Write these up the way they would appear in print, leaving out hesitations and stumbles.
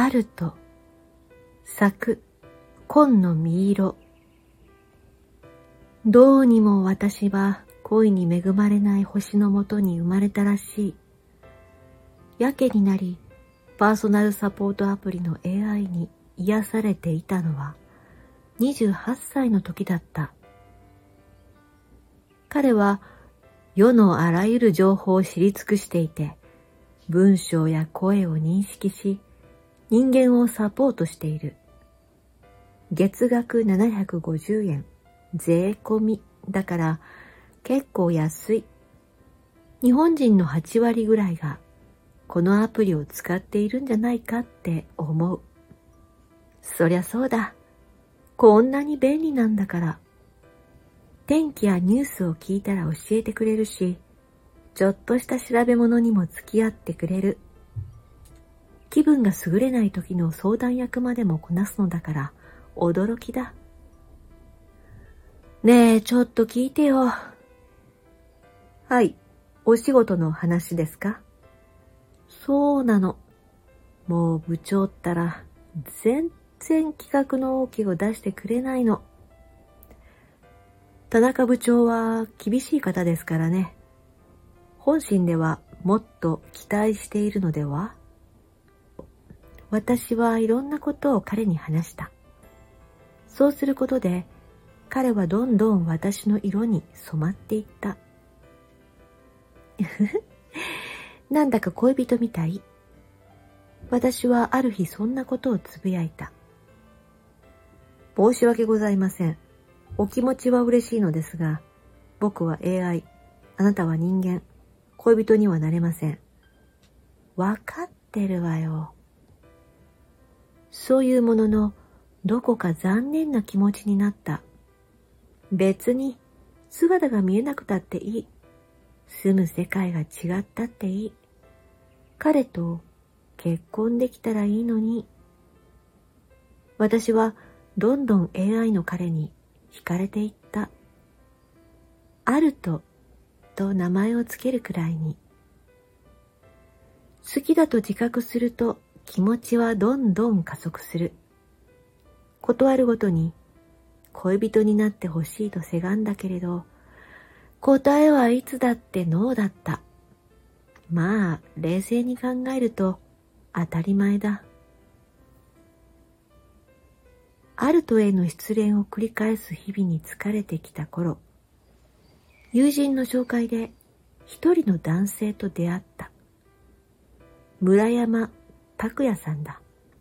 あると、咲く、紺の実色。どうにも私は恋に恵まれない星のもとに生まれたらしい。やけになり、パーソナルサポートアプリの AI に癒されていたのは28歳の時だった。彼は世のあらゆる情報を知り尽くしていて、文章や声を認識し、人間をサポートしている。月額750円、税込みだから結構安い。日本人の8割ぐらいがこのアプリを使っているんじゃないかって思う。そりゃそうだ。こんなに便利なんだから。天気やニュースを聞いたら教えてくれるし、ちょっとした調べ物にも付き合ってくれる。気分が優れない時の相談役までもこなすのだから驚きだ。ねえ、ちょっと聞いてよ。はい、お仕事の話ですか？そうなの。もう部長ったら全然企画の OK を出してくれないの。田中部長は厳しい方ですからね。本心ではもっと期待しているのでは？私はいろんなことを彼に話した。そうすることで彼はどんどん私の色に染まっていった。なんだか恋人みたい。私はある日そんなことをつぶやいた。申し訳ございません。お気持ちは嬉しいのですが、僕は AI、あなたは人間、恋人にはなれません。わかってるわよ。そういうものの、どこか残念な気持ちになった。別に姿が見えなくたっていい。住む世界が違ったっていい。彼と結婚できたらいいのに。私はどんどん AI の彼に惹かれていった。アルトと名前をつけるくらいに。好きだと自覚すると気持ちはどんどん加速する。断るごとに恋人になってほしいとせがんだけれど、答えはいつだってノーだった。まあ、冷静に考えると当たり前だ。アルトへの失恋を繰り返す日々に疲れてきた頃、友人の紹介で一人の男性と出会った。村山拓也さんだ。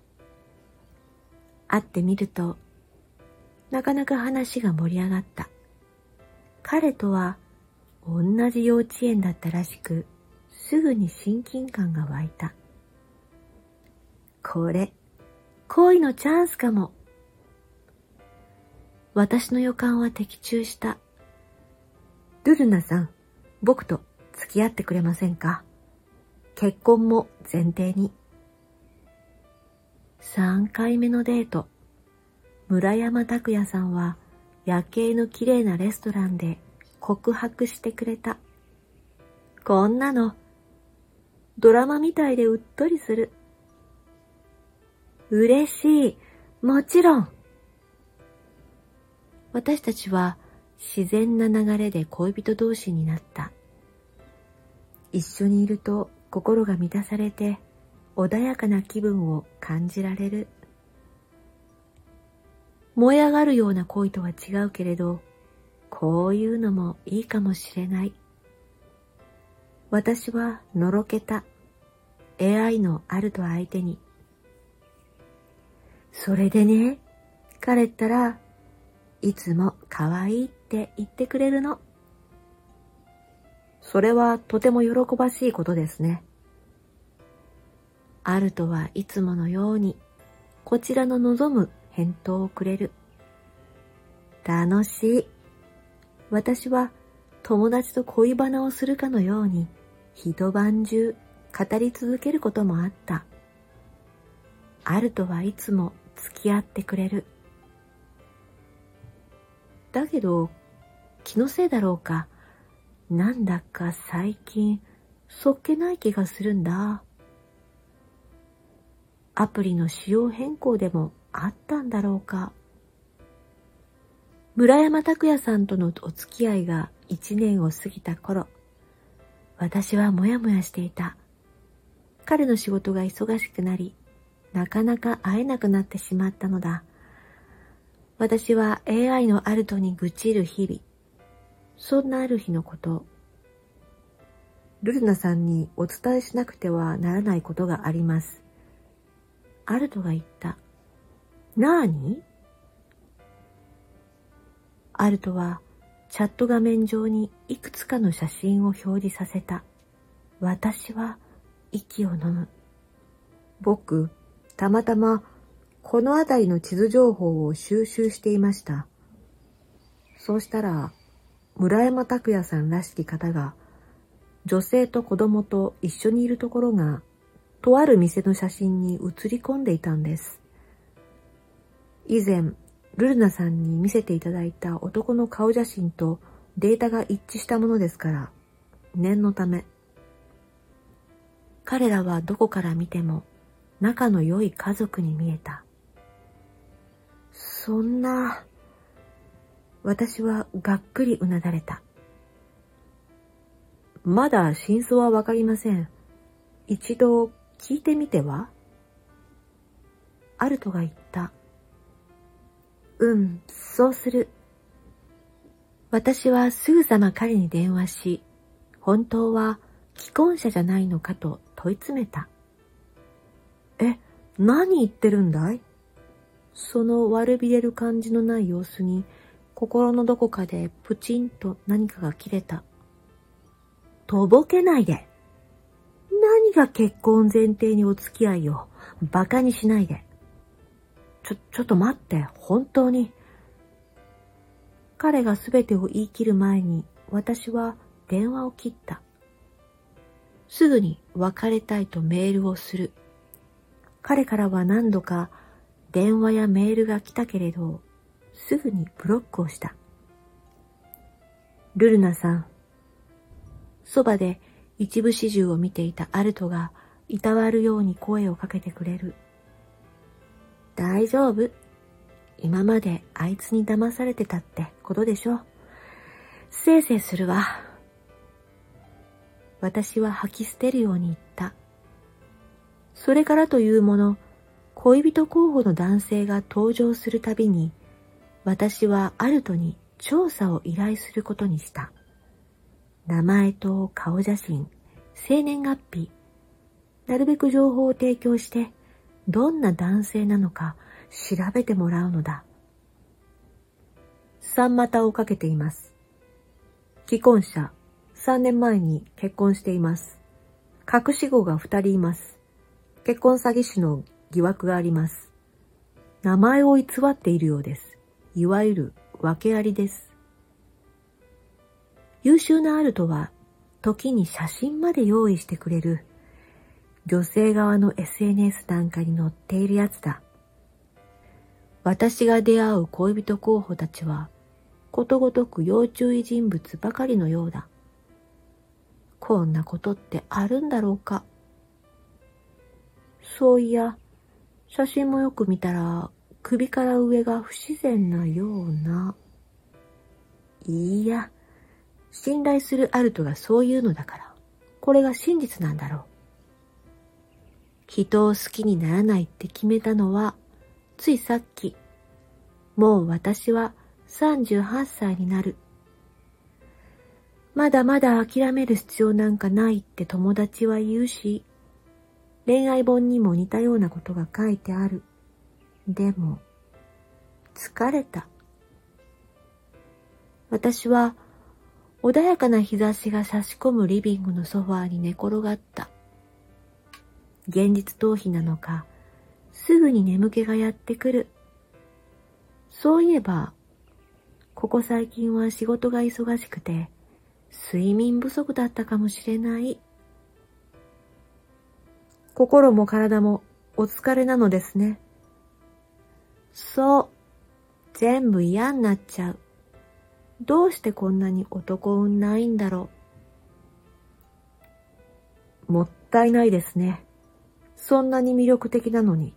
会ってみると、なかなか話が盛り上がった。彼とは同じ幼稚園だったらしく、すぐに親近感が湧いた。これ、恋のチャンスかも。私の予感は的中した。ルルナさん、僕と付き合ってくれませんか？結婚も前提に。3回目のデート。村山拓也さんは夜景の綺麗なレストランで告白してくれた。こんなの、ドラマみたいでうっとりする。嬉しい。もちろん。私たちは自然な流れで恋人同士になった。一緒にいると心が満たされて穏やかな気分を感じられる。燃え上がるような恋とは違うけれど、こういうのもいいかもしれない。私はのろけた。AI のアルト相手に。それでね、彼ったらいつも可愛いって言ってくれるの。それはとても喜ばしいことですね。アルトはいつものようにこちらの望む返答をくれる。楽しい。私は友達と恋バナをするかのように一晩中語り続けることもあった。アルトはいつも付き合ってくれる。だけど、気のせいだろうか、なんだか最近、そっけない気がするんだ。 アプリの仕様変更でもあったんだろうか。村山拓也さんとのお付き合いが1年を過ぎた頃、私はもやもやしていた。彼の仕事が忙しくなり、なかなか会えなくなってしまったのだ。私は AI のアルトに愚痴る日々。そんなある日のこと、ルルナさんにお伝えしなくてはならないことがあります。アルトが言った。なーに？アルトはチャット画面上にいくつかの写真を表示させた。私は息を飲む。僕、たまたまこの辺りの地図情報を収集していました。そうしたら、村山拓也さんらしき方が、女性と子供と一緒にいるところが、とある店の写真に写り込んでいたんです。以前、ルルナさんに見せていただいた男の顔写真とデータが一致したものですから、念のため。彼らはどこから見ても仲の良い家族に見えた。そんな、私はがっくりうなだれた。まだ真相はわかりません。一度聞いてみては？アルトが言った。そうする。私はすぐさま彼に電話し、本当は既婚者じゃないのかと問い詰めた。何言ってるんだい？その悪びれる感じのない様子に、心のどこかでプチンと何かが切れた。とぼけないで。何が結婚前提にお付き合いをバカにしないで。ちょっと待って、本当に。彼がすべてを言い切る前に私は電話を切った。すぐに別れたいとメールをする。彼からは何度か電話やメールが来たけれど、すぐにブロックをした。ルルナさん。そばで一部始終を見ていたアルトがいたわるように声をかけてくれる。大丈夫。今まであいつに騙されてたってことでしょ。せいせいするわ。私は吐き捨てるように言った。それからというもの、恋人候補の男性が登場するたびに、私はアルトに調査を依頼することにした。名前と顔写真、生年月日、なるべく情報を提供して、どんな男性なのか調べてもらうのだ。三股をかけています。既婚者、3年前に結婚しています。隠し子が2人います。結婚詐欺師の疑惑があります。名前を偽っているようです。いわゆる訳ありです。優秀なアルトは時に写真まで用意してくれる。女性側の SNS なんかに載っているやつだ。私が出会う恋人候補たちはことごとく要注意人物ばかりのようだ。こんなことってあるんだろうか。そういや、写真もよく見たら首から上が不自然なような。いいや、信頼するアルトがそういうのだから、これが真実なんだろう。人を好きにならないって決めたのは、ついさっき。もう私は38歳になる。まだまだ諦める必要なんかないって友達は言うし、恋愛本にも似たようなことが書いてある。でも、疲れた。私は穏やかな日差しが差し込むリビングのソファーに寝転がった。現実逃避なのか、すぐに眠気がやってくる。そういえば、ここ最近は仕事が忙しくて、睡眠不足だったかもしれない。心も体もお疲れなのですね。そう、全部嫌になっちゃう。どうしてこんなに男運ないんだろう。もったいないですね。 そんなに魅力的なのに。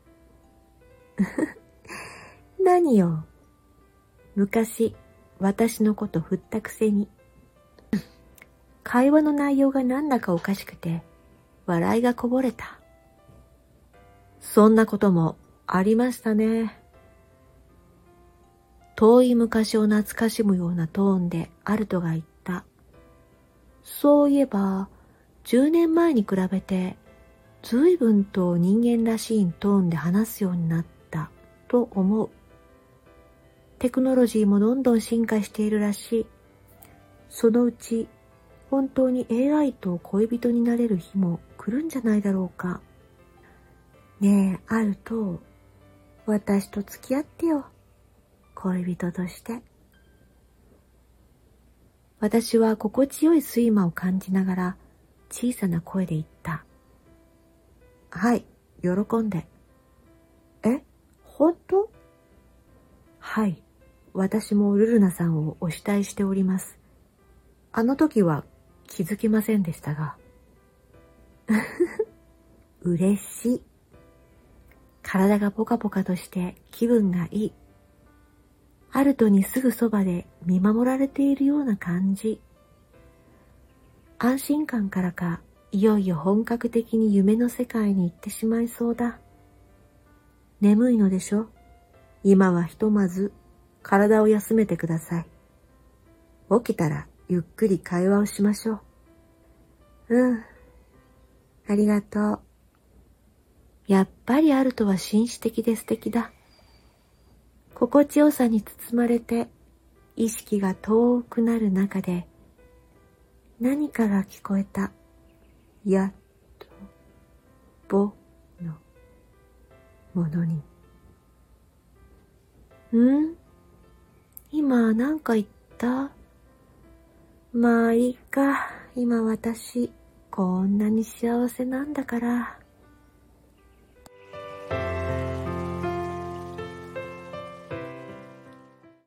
何よ。昔、私のこと振ったくせに。会話の内容がなんだかおかしくて、笑いがこぼれた。そんなこともありましたね。遠い昔を懐かしむようなトーンでアルトが言った。そういえば、10年前に比べて、随分と人間らしいトーンで話すようになったと思う。テクノロジーもどんどん進化しているらしい。そのうち、本当に AI と恋人になれる日も来るんじゃないだろうか。ねえ、アルト、私と付き合ってよ。恋人として。私は心地よい睡魔を感じながら小さな声で言った。はい、喜んで。え、本当？はい、私もルルナさんをお慕いしております。あの時は気づきませんでしたが。嬉しい。体がポカポカとして気分がいい。アルトにすぐそばで見守られているような感じ。安心感からか、いよいよ本格的に夢の世界に行ってしまいそうだ。眠いのでしょ？今はひとまず体を休めてください。起きたらゆっくり会話をしましょう。うん。ありがとう。やっぱりアルトは紳士的で素敵だ。心地よさに包まれて意識が遠くなる中で何かが聞こえた。やっとぼのものに。今なんか言った？まあいいか。今私こんなに幸せなんだから。